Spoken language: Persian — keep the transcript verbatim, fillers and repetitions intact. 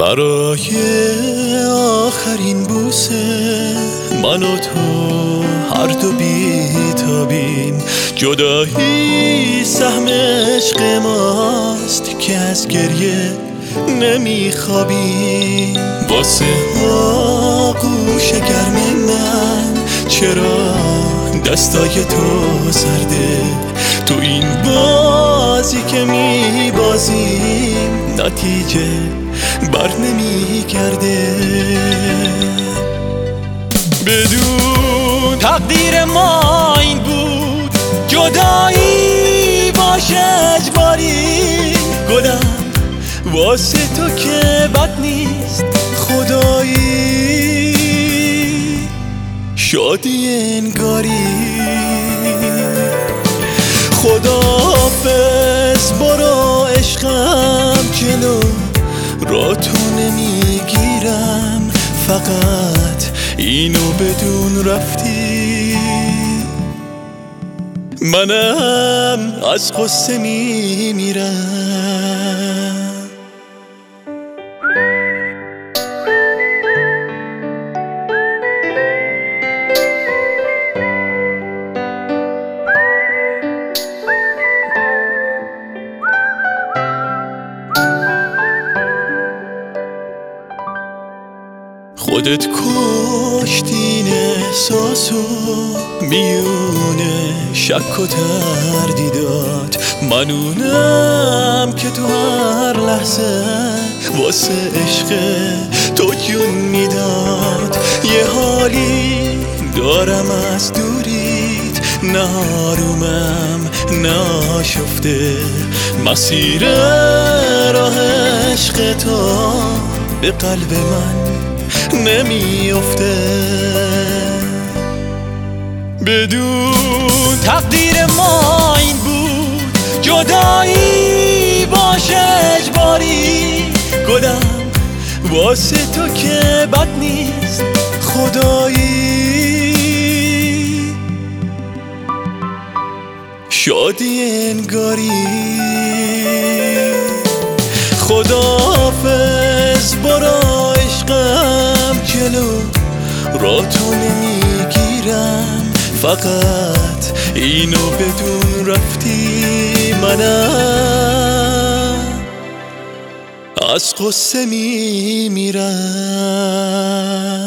برای آخرین بوسه من و تو هر دو بیتابیم، جدایی سهم عشق ماست که از گریه نمیخوابیم. واسه آغوش گرم من چرا دستای تو سرده؟ تو این بازی که میبازیم نتیجه بر نمیگرده. بدون تقدیر ما این بود جدایی باشه اجباری. گلم واسه تو که بد نیست خدایی، شادی انگاری. خداحافظ برو عشقم، جلو را تو نمیگیرم، فقط اینو بدون رفتی منم از غصه میمیرم. خودت کشتین احساسو میونه شک و تردیدات، منونم که تو هر لحظه واسه عشق تو جون میداد. یه حالی دارم از دوریت، نه آرومم نه آشفته، مسیر راه عشق تو به قلب من نمیافته. بدون تقدیر ما این بود جدایی باشه اجباری. گلم واسه تو که بد نیست خدایی، شادی انگاری. خداحافظ برو عشقم، جلو را تو نمیگیرم، فقط اینو بدون رفتی منم از غصه میمیرم.